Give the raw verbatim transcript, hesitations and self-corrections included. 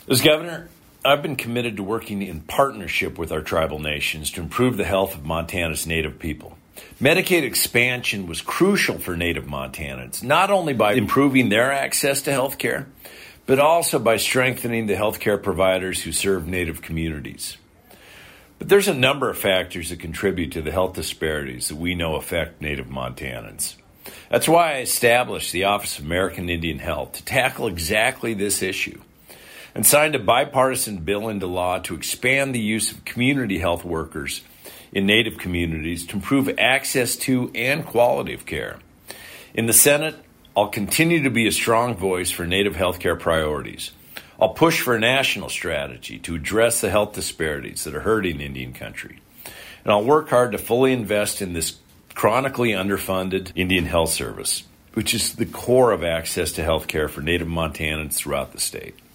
As governor, I've been committed to working in partnership with our tribal nations to improve the health of Montana's Native people. Medicaid expansion was crucial for Native Montanans, not only by improving their access to health care, but also by strengthening the health care providers who serve Native communities. But there's a number of factors that contribute to the health disparities that we know affect Native Montanans. That's why I established the Office of American Indian Health to tackle exactly this issue, and signed a bipartisan bill into law to expand the use of community health workers in Native communities to improve access to and quality of care. In the Senate, I'll continue to be a strong voice for Native healthcare priorities. I'll push for a national strategy to address the health disparities that are hurting Indian country. And I'll work hard to fully invest in this chronically underfunded Indian Health Service, which is the core of access to health care for Native Montanans throughout the state.